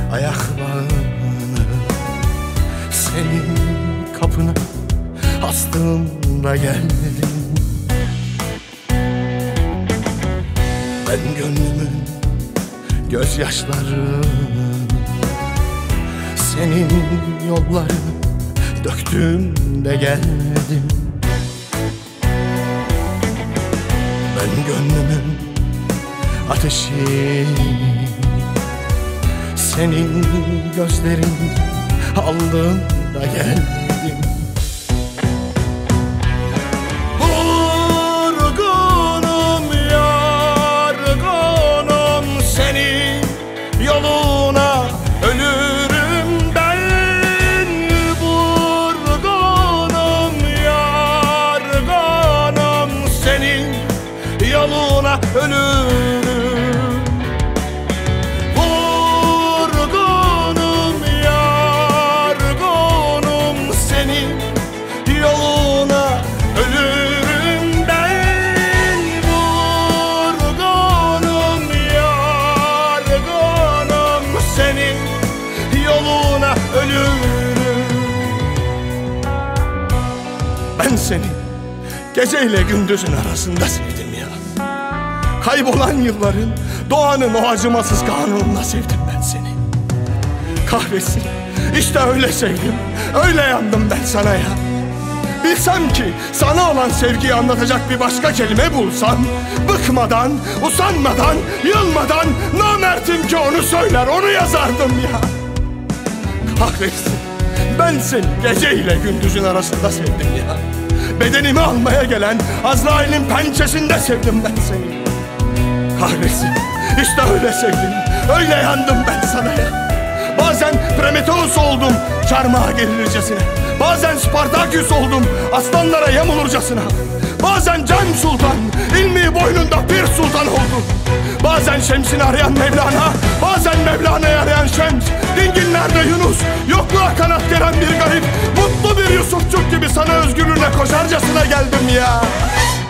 ayaklarını senin kapına astığımda geldim. Ben gönlümün gözyaşları senin yolları döktüğümde geldim. Ben gönlümün ateşi senin gözlerin aldığında geldim. Vurgunum, yorgunum, senin yoluna ölürüm ben. Vurgunum, yorgunum, senin yoluna ölürüm. Ben seni geceyle gündüzün arasında sevdim ya. Kaybolan yılların, doğanın o acımasız kanununa sevdim ben seni. Kahretsin, işte öyle sevdim, öyle yandım ben sana ya. Bilsem ki sana olan sevgiyi anlatacak bir başka kelime bulsam, bıkmadan, usanmadan, yılmadan namertim ki onu söyler, onu yazardım ya. Kahretsin, ben seni geceyle gündüzün arasında sevdim ya. Bedenimi almaya gelen Azrail'in pençesinde sevdim ben seni. Kahretsin, işte öyle sevdim, öyle yandım ben sana ya. Bazen Prometheus oldum çarmıha gerilircesine. Bazen Spartaküs oldum aslanlara yem olurcasına. Bazen Cem Sultan ilmi boynunda bir sultan oldum. Bazen Şems'ini arayan Mevlana, bazen Mevlana'yı arayan Şems. Dinginlerde Yunus, yokluğa kanat geren bir garip. Mutlu bir Yusufçuk gibi sana özgürlüğüne koşarcasına geldim ya.